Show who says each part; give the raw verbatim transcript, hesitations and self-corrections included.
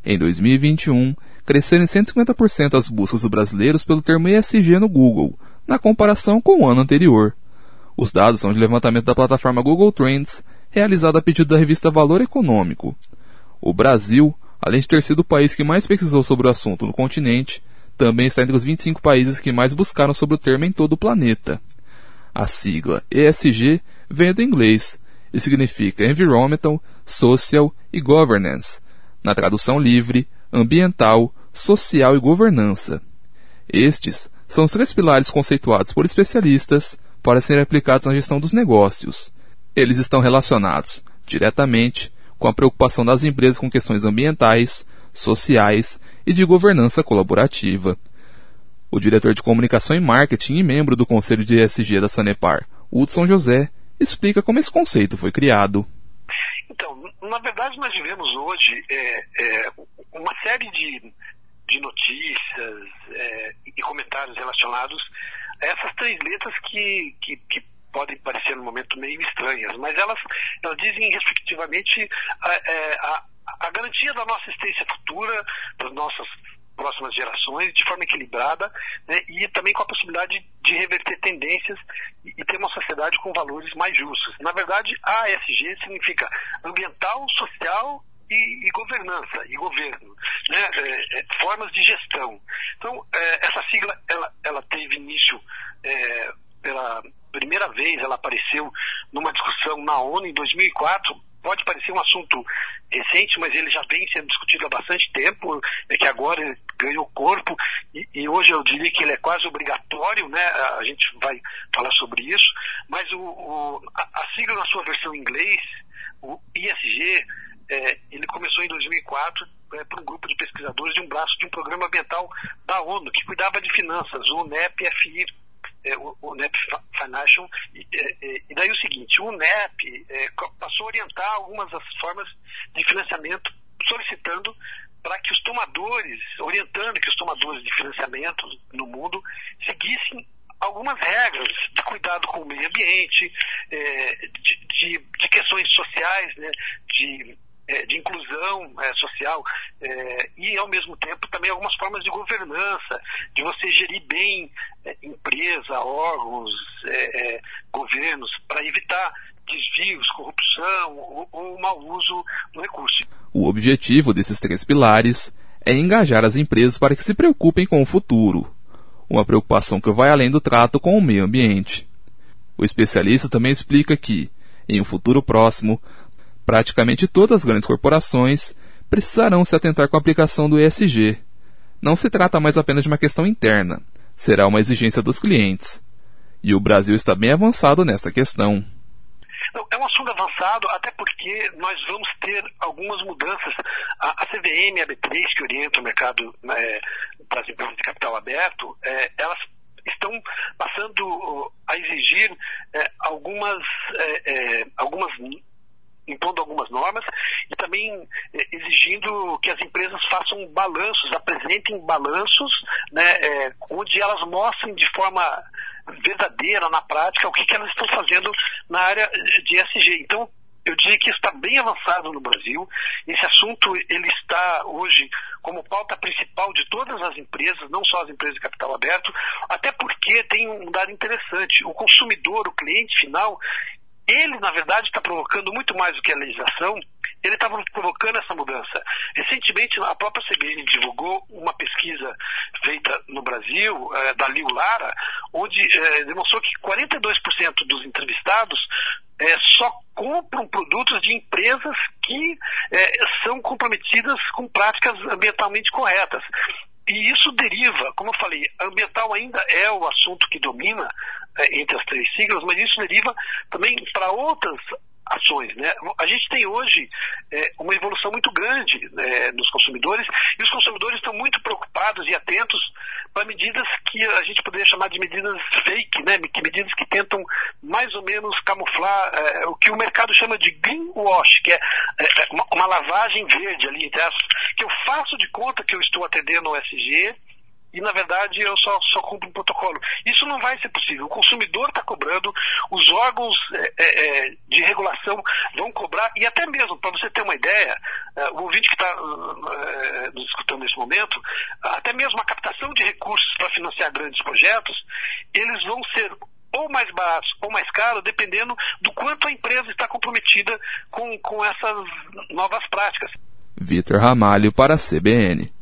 Speaker 1: Em dois mil e vinte e um, cresceram em cento e cinquenta por cento as buscas dos brasileiros pelo termo E S G no Google, na comparação com o ano anterior. Os dados são de levantamento da plataforma Google Trends, realizado a pedido da revista Valor Econômico. O Brasil, além de ter sido o país que mais pesquisou sobre o assunto no continente, também está entre os vinte e cinco países que mais buscaram sobre o termo em todo o planeta. A sigla E S G vem do inglês e significa Environmental, Social e Governance, na tradução livre, ambiental, social e governança. Estes são os três pilares conceituados por especialistas para serem aplicados na gestão dos negócios. Eles estão relacionados, diretamente, com a preocupação das empresas com questões ambientais, sociais e de governança colaborativa. O diretor de comunicação e marketing e membro do Conselho de E S G da Sanepar, Hudson José, explica como esse conceito foi criado.
Speaker 2: Então, na verdade nós vivemos hoje é, é, uma série de, de notícias é, e comentários relacionados a essas três letras que, que, que podem parecer no momento meio estranhas, mas elas, elas dizem respectivamente a, a, a garantia da nossa existência futura, das nossas próximas gerações, de forma equilibrada, né, e também com a possibilidade de reverter tendências e, e ter uma sociedade com valores mais justos. Na verdade, A S G significa ambiental, social e, e governança, e governo, né, é, é, formas de gestão. Então, é, essa sigla, ela, ela teve início é, pela primeira vez, ela apareceu numa discussão na ONU em dois mil e quatro. Pode parecer um assunto recente, mas ele já vem sendo discutido há bastante tempo, é que agora ele ganhou corpo, e, e hoje eu diria que ele é quase obrigatório, né? A gente vai falar sobre isso, mas o, o, a, a sigla na sua versão em inglês, o I S G, é, ele começou em dois mil e quatro é, por um grupo de pesquisadores de um braço de um programa ambiental da ONU, que cuidava de finanças, o UNEP F I, É, o, o N E P Financial, e, e, e daí o seguinte, o N E P é, passou a orientar algumas das formas de financiamento, solicitando para que os tomadores, orientando que os tomadores de financiamento no mundo seguissem algumas regras de cuidado com o meio ambiente, é, de, de, de questões sociais, né, de de inclusão é, social é, e, ao mesmo tempo, também algumas formas de governança, de você gerir bem é, empresa, órgãos, é, é, governos, para evitar desvios, corrupção ou, ou mau uso do recurso.
Speaker 1: O objetivo desses três pilares é engajar as empresas para que se preocupem com o futuro, uma preocupação que vai além do trato com o meio ambiente. O especialista também explica que, em um futuro próximo, praticamente todas as grandes corporações precisarão se atentar com a aplicação do E S G. Não se trata mais apenas de uma questão interna, será uma exigência dos clientes. E o Brasil está bem avançado nesta questão.
Speaker 2: Não, é um assunto avançado, até porque nós vamos ter algumas mudanças. A, a C V M e a B três, que orientam o mercado é, das empresas de capital aberto, é, elas estão passando a exigir é, algumas, é, é, algumas impondo algumas normas e também eh, exigindo que as empresas façam balanços, apresentem balanços, né, eh, onde elas mostrem de forma verdadeira, na prática, o que, que elas estão fazendo na área de E S G. Então, eu diria que está bem avançado no Brasil. Esse assunto ele está hoje como pauta principal de todas as empresas, não só as empresas de capital aberto, até porque tem um dado interessante. O consumidor, o cliente final, ele, na verdade, está provocando muito mais do que a legislação, ele está provocando essa mudança. Recentemente, a própria C B N divulgou uma pesquisa feita no Brasil, eh, da Liu Lara, onde eh, demonstrou que quarenta e dois por cento dos entrevistados eh, só compram produtos de empresas que eh, são comprometidas com práticas ambientalmente corretas. E isso deriva, como eu falei, ambiental ainda é o assunto que domina é, entre as três siglas, mas isso deriva também para outras ações, né? A gente tem hoje é, uma evolução muito grande é, nos consumidores, e os consumidores estão muito preocupados e atentos para medidas que a gente poderia chamar de medidas fake, né? Que medidas que tentam mais ou menos camuflar é, o que o mercado chama de greenwash, que é, é uma, uma lavagem verde ali, entre as, que eu faço de conta que eu estou atendendo ao E S G, e, na verdade, eu só, só cumpro um protocolo. Isso não vai ser possível. O consumidor está cobrando, os órgãos é, é, de regulação vão cobrar, e até mesmo, para você ter uma ideia, é, o ouvinte que está disputando nesse momento, até mesmo a captação de recursos para financiar grandes projetos, eles vão ser ou mais baratos ou mais caros, dependendo do quanto a empresa está comprometida com, com essas novas práticas.
Speaker 1: Vitor Ramalho para a C B N.